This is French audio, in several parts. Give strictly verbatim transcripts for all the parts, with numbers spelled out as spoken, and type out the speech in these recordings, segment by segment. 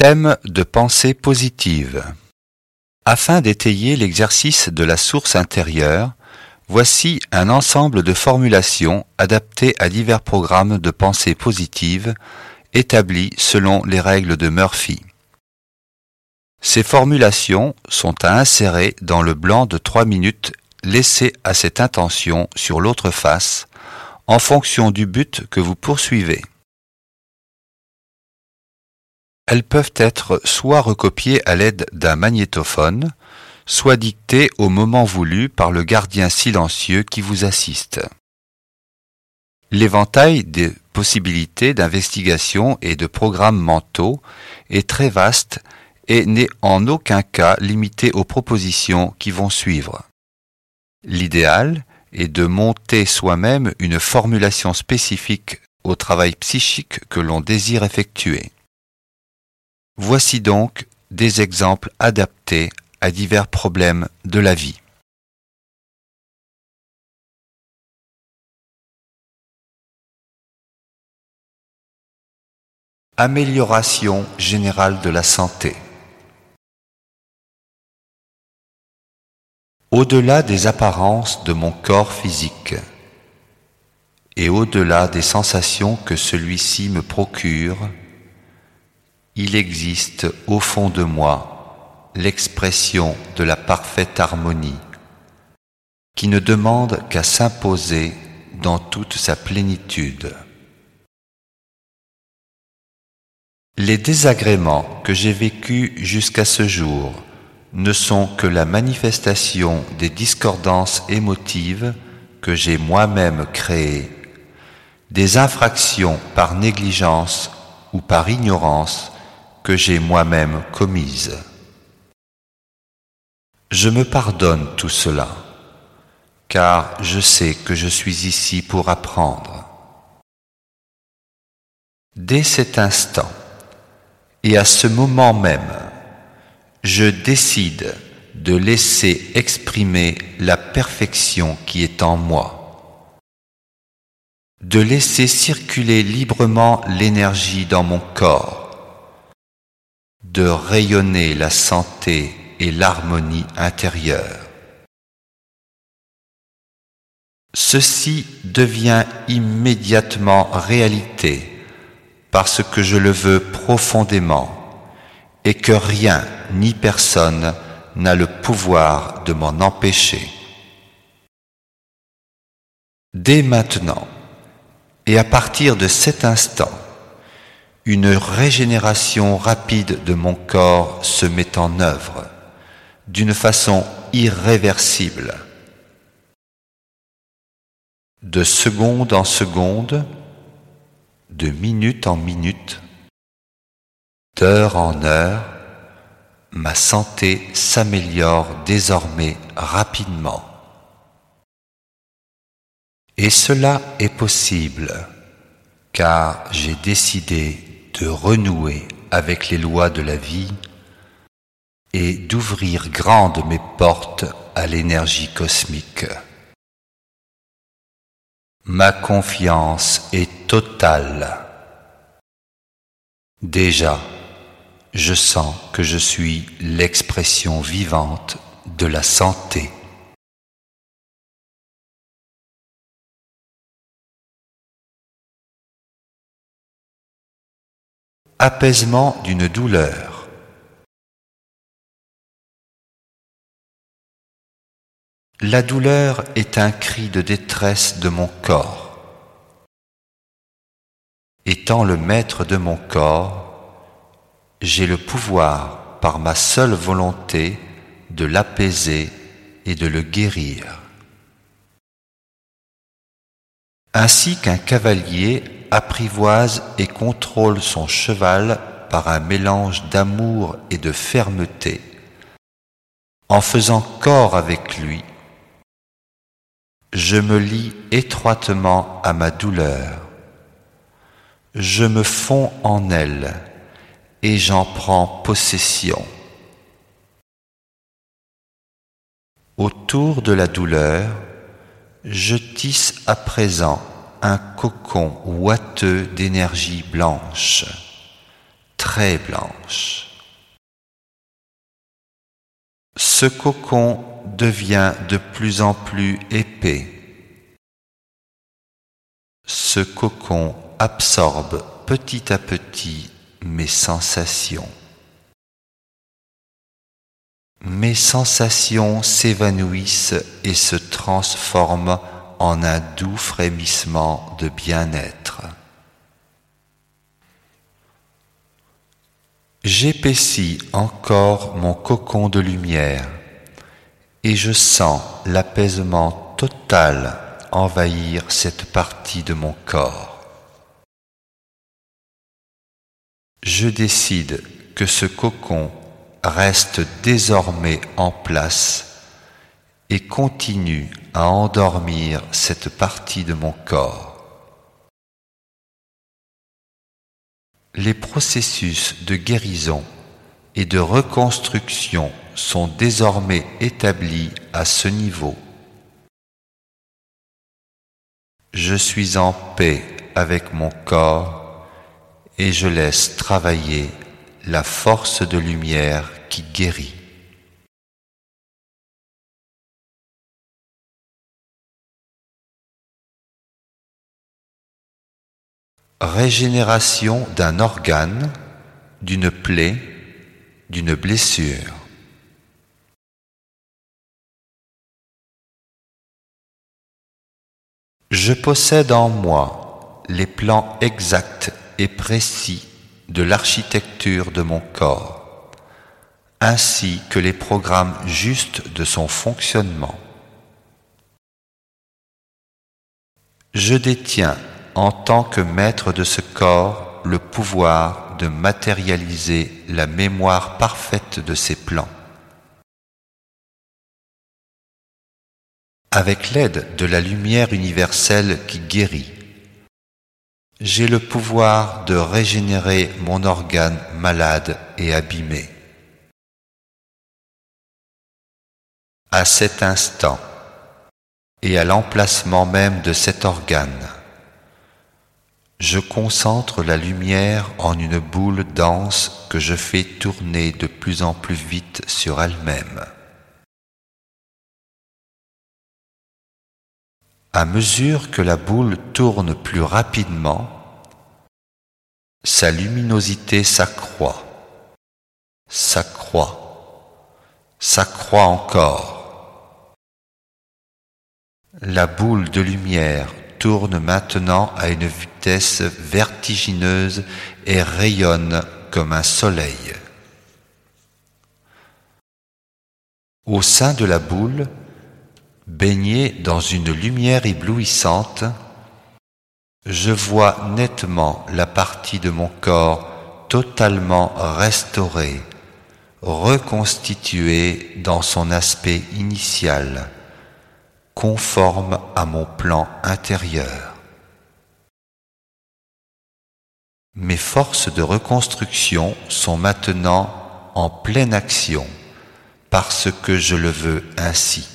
Thème de pensée positive. Afin d'étayer l'exercice de la source intérieure, voici un ensemble de formulations adaptées à divers programmes de pensée positive établis selon les règles de Murphy. Ces formulations sont à insérer dans le blanc de trois minutes laissé à cette intention sur l'autre face, en fonction du but que vous poursuivez. Elles peuvent être soit recopiées à l'aide d'un magnétophone, soit dictées au moment voulu par le gardien silencieux qui vous assiste. L'éventail des possibilités d'investigation et de programmes mentaux est très vaste et n'est en aucun cas limité aux propositions qui vont suivre. L'idéal est de monter soi-même une formulation spécifique au travail psychique que l'on désire effectuer. Voici donc des exemples adaptés à divers problèmes de la vie. Amélioration générale de la santé. Au-delà des apparences de mon corps physique et au-delà des sensations que celui-ci me procure, il existe au fond de moi l'expression de la parfaite harmonie qui ne demande qu'à s'imposer dans toute sa plénitude. Les désagréments que j'ai vécus jusqu'à ce jour ne sont que la manifestation des discordances émotives que j'ai moi-même créées, des infractions par négligence ou par ignorance que j'ai moi-même commises. Je me pardonne tout cela, car je sais que je suis ici pour apprendre. Dès cet instant, et à ce moment même, je décide de laisser exprimer la perfection qui est en moi, de laisser circuler librement l'énergie dans mon corps, de rayonner la santé et l'harmonie intérieure. Ceci devient immédiatement réalité parce que je le veux profondément et que rien ni personne n'a le pouvoir de m'en empêcher. Dès maintenant, et à partir de cet instant, une régénération rapide de mon corps se met en œuvre, d'une façon irréversible. De seconde en seconde, de minute en minute, d'heure en heure, ma santé s'améliore désormais rapidement. Et cela est possible, car j'ai décidé de renouer avec les lois de la vie et d'ouvrir grandes mes portes à l'énergie cosmique. Ma confiance est totale. Déjà, je sens que je suis l'expression vivante de la santé. Apaisement d'une douleur. La douleur est un cri de détresse de mon corps. Étant le maître de mon corps, j'ai le pouvoir, par ma seule volonté, de l'apaiser et de le guérir. Ainsi qu'un cavalier apprivoise et contrôle son cheval par un mélange d'amour et de fermeté, en faisant corps avec lui, je me lie étroitement à ma douleur, je me fonds en elle et j'en prends possession. Autour de la douleur, je tisse à présent un cocon ouateux d'énergie blanche, très blanche. Ce cocon devient de plus en plus épais. Ce cocon absorbe petit à petit mes sensations. Mes sensations s'évanouissent et se transforment en un doux frémissement de bien-être. J'épaissis encore mon cocon de lumière et je sens l'apaisement total envahir cette partie de mon corps. Je décide que ce cocon reste désormais en place et continue à endormir cette partie de mon corps. Les processus de guérison et de reconstruction sont désormais établis à ce niveau. Je suis en paix avec mon corps et je laisse travailler la force de lumière qui guérit. Régénération d'un organe, d'une plaie, d'une blessure. Je possède en moi les plans exacts et précis de l'architecture de mon corps, ainsi que les programmes justes de son fonctionnement. Je détiens en tant que maître de ce corps le pouvoir de matérialiser la mémoire parfaite de ses plans. Avec l'aide de la lumière universelle qui guérit, j'ai le pouvoir de régénérer mon organe malade et abîmé. À cet instant et à l'emplacement même de cet organe, je concentre la lumière en une boule dense que je fais tourner de plus en plus vite sur elle-même. À mesure que la boule tourne plus rapidement, sa luminosité s'accroît, s'accroît, s'accroît encore. La boule de lumière tourne maintenant à une vitesse vertigineuse et rayonne comme un soleil. Au sein de la boule, baigné dans une lumière éblouissante, je vois nettement la partie de mon corps totalement restaurée, reconstituée dans son aspect initial, conforme à mon plan intérieur. Mes forces de reconstruction sont maintenant en pleine action parce que je le veux ainsi.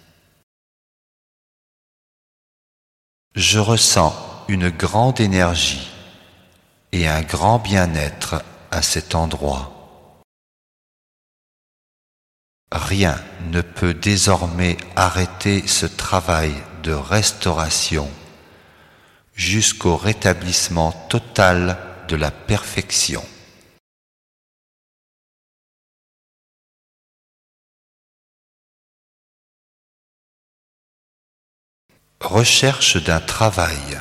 Je ressens une grande énergie et un grand bien-être à cet endroit. Rien ne peut désormais arrêter ce travail de restauration jusqu'au rétablissement total de la perfection. Recherche d'un travail.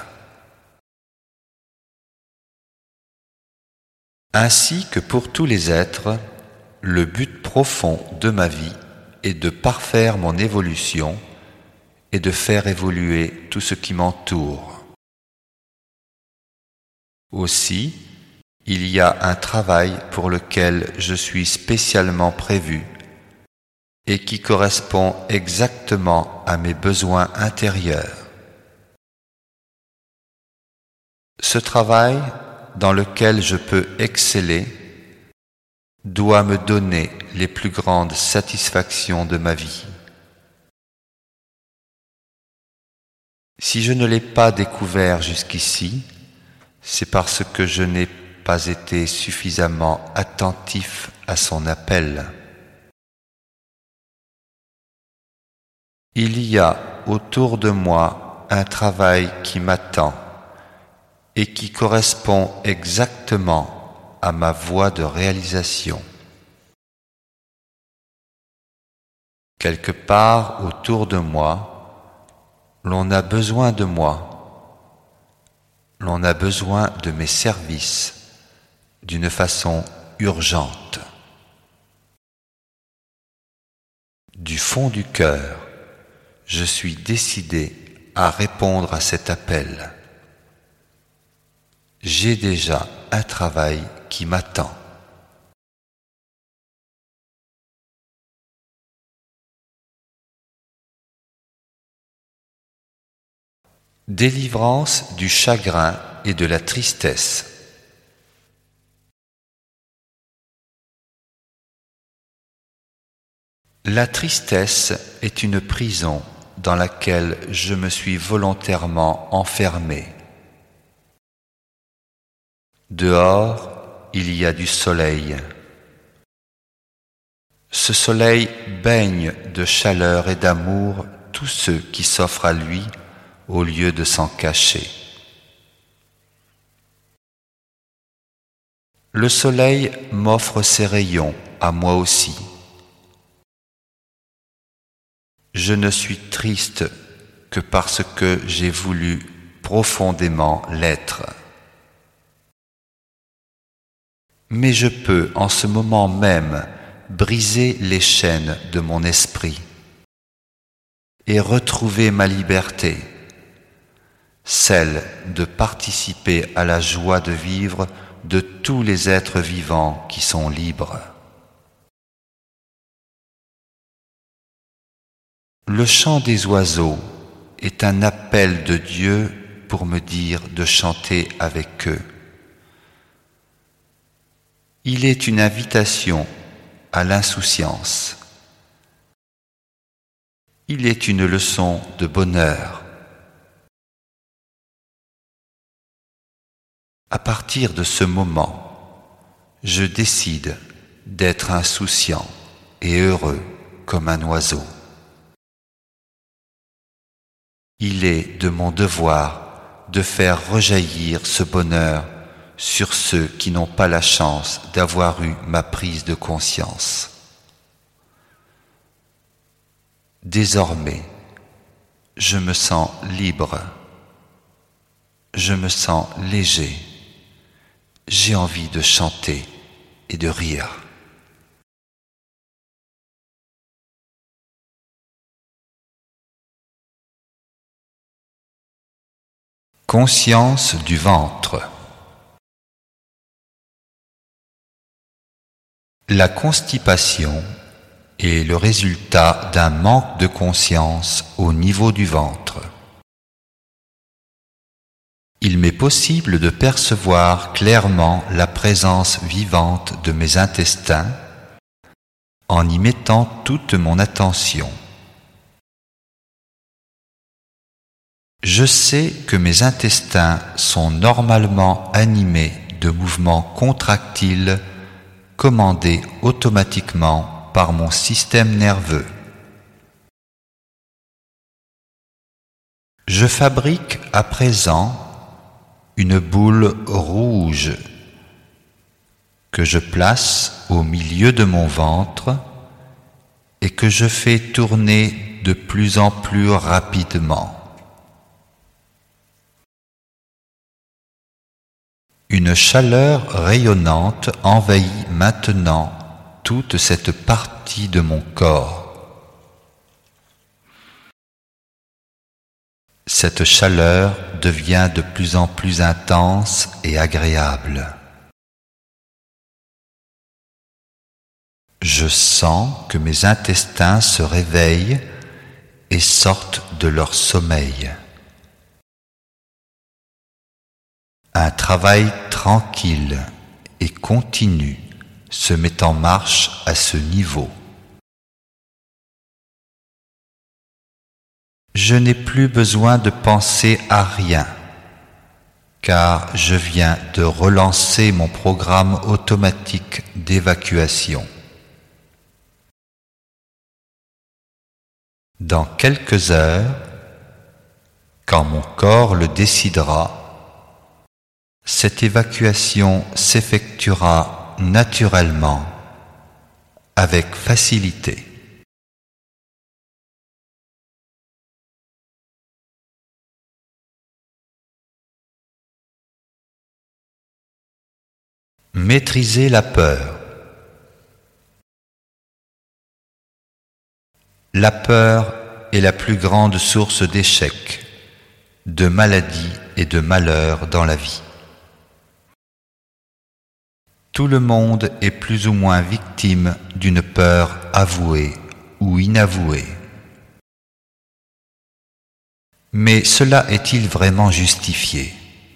Ainsi que pour tous les êtres, le but profond de ma vie est de parfaire mon évolution et de faire évoluer tout ce qui m'entoure. Aussi, il y a un travail pour lequel je suis spécialement prévu et qui correspond exactement à mes besoins intérieurs. Ce travail, dans lequel je peux exceller, doit me donner les plus grandes satisfactions de ma vie. Si je ne l'ai pas découvert jusqu'ici, c'est parce que je n'ai pas été suffisamment attentif à son appel. Il y a autour de moi un travail qui m'attend et qui correspond exactement à ma voie de réalisation. Quelque part autour de moi, l'on a besoin de moi. L'on a besoin de mes services d'une façon urgente. Du fond du cœur, je suis décidé à répondre à cet appel. J'ai déjà un travail qui m'attend. Délivrance du chagrin et de la tristesse. La tristesse est une prison dans laquelle je me suis volontairement enfermé. Dehors, il y a du soleil. Ce soleil baigne de chaleur et d'amour tous ceux qui s'offrent à lui au lieu de s'en cacher. Le soleil m'offre ses rayons à moi aussi. Je ne suis triste que parce que j'ai voulu profondément l'être. Mais je peux en ce moment même briser les chaînes de mon esprit et retrouver ma liberté, celle de participer à la joie de vivre de tous les êtres vivants qui sont libres. Le chant des oiseaux est un appel de Dieu pour me dire de chanter avec eux. Il est une invitation à l'insouciance. Il est une leçon de bonheur. À partir de ce moment, je décide d'être insouciant et heureux comme un oiseau. Il est de mon devoir de faire rejaillir ce bonheur sur ceux qui n'ont pas la chance d'avoir eu ma prise de conscience. Désormais, je me sens libre, je me sens léger, j'ai envie de chanter et de rire. Conscience du ventre. La constipation est le résultat d'un manque de conscience au niveau du ventre. Il m'est possible de percevoir clairement la présence vivante de mes intestins en y mettant toute mon attention. Je sais que mes intestins sont normalement animés de mouvements contractiles commandés automatiquement par mon système nerveux. Je fabrique à présent une boule rouge que je place au milieu de mon ventre et que je fais tourner de plus en plus rapidement. Une chaleur rayonnante envahit maintenant toute cette partie de mon corps. Cette chaleur devient de plus en plus intense et agréable. Je sens que mes intestins se réveillent et sortent de leur sommeil. Un travail tranquille et continu se met en marche à ce niveau. Je n'ai plus besoin de penser à rien. car je viens de relancer mon programme automatique d'évacuation. Dans quelques heures, quand mon corps le décidera, cette évacuation s'effectuera naturellement, avec facilité. Maîtriser la peur. La peur est la plus grande source d'échecs, de maladies et de malheurs dans la vie. Tout le monde est plus ou moins victime d'une peur avouée ou inavouée. Mais cela est-il vraiment justifié ?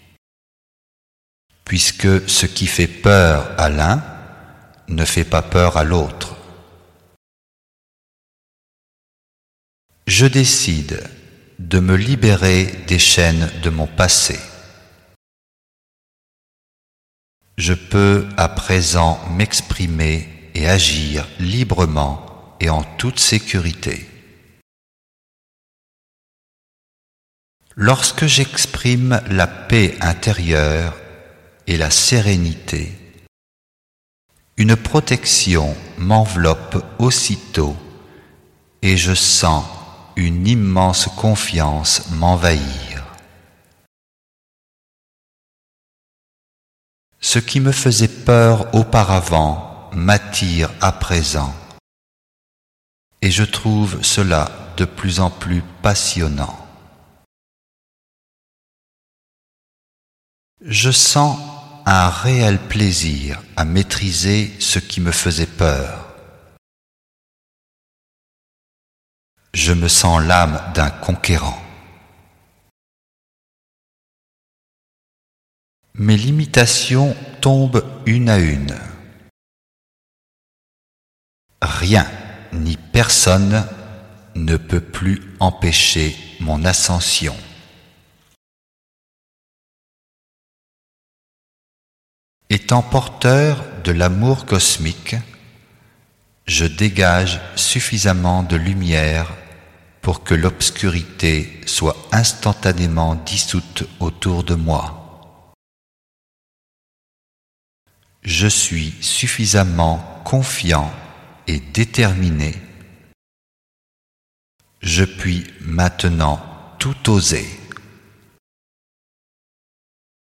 Puisque ce qui fait peur à l'un ne fait pas peur à l'autre. Je décide de me libérer des chaînes de mon passé. Je peux à présent m'exprimer et agir librement et en toute sécurité. Lorsque j'exprime la paix intérieure et la sérénité, une protection m'enveloppe aussitôt et je sens une immense confiance m'envahir. Ce qui me faisait peur auparavant m'attire à présent et je trouve cela de plus en plus passionnant. Je sens un réel plaisir à maîtriser ce qui me faisait peur. Je me sens l'âme d'un conquérant. Mes limitations tombent une à une. Rien ni personne ne peut plus empêcher mon ascension. Étant porteur de l'amour cosmique, je dégage suffisamment de lumière pour que l'obscurité soit instantanément dissoute autour de moi. Je suis suffisamment confiant et déterminé. Je puis maintenant tout oser.